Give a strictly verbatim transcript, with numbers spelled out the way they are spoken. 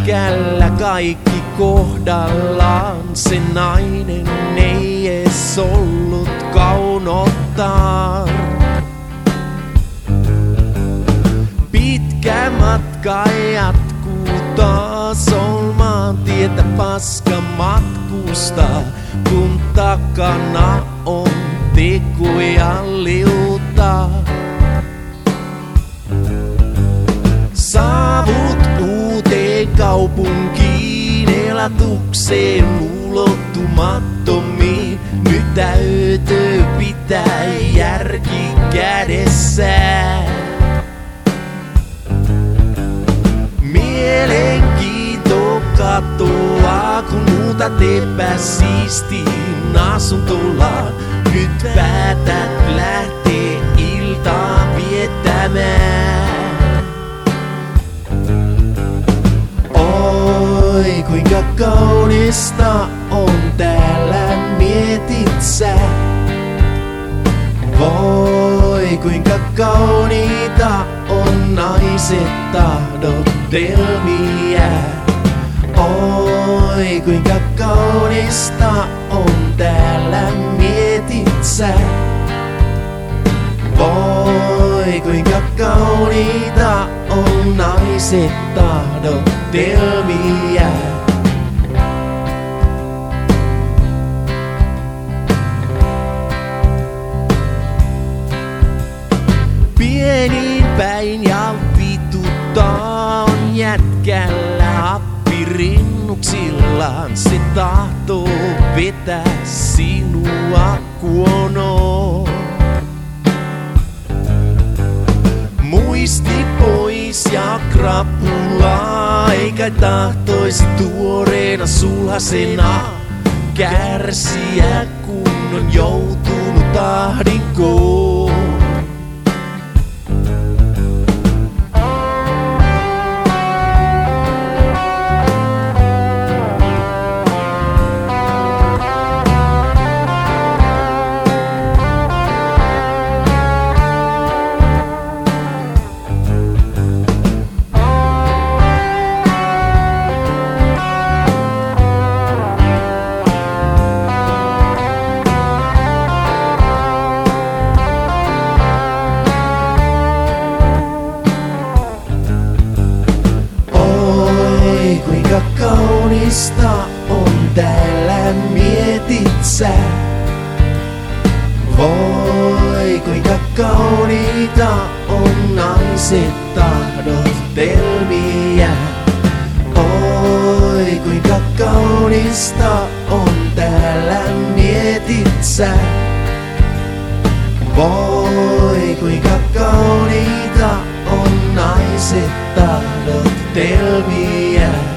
jätkällä kaikki kohdallaan. Se nainen ei ees ollut kaunottaan. Pitkä matka jatkuu taas olmaan tietä paska matkusta, kun takana on tekoja liuta. Saavut uuteen kaupunkiin, elatukseen ulottumattomiin. Nyt täytyy pitää järki kädessään. Mielenkiinto katoaa, kun muutat epäsiistiin asuntolaan. Nyt päätät lähtee iltaa viettämään. Oi, kuinka kaunista on täällä, mietit sä. Voi, kuinka kauniita on naiset tahdottelmia. Oi, kuinka kaunista on täällä, mietit sä. Voi, kuinka kauniita on naiset tahdottelmia. Pieniin päin ja vituttaa on jätkällä happi rinnuksillaan. Se tahtoo vetää sinua kuonoon. Muisti pois ja krapulaa, eikä tahtoisi tuoreena sulhasena kärsiä, kun on joutunut ahdinkoon. Kuinka kaunista on täällä, mietit sä. Voi, kuinka kauniita on naiset tahdottelmia. Oi, kuinka kaunista on täällä, mietit sä. Voi, kuinka kauniita on naiset tahdottelmia.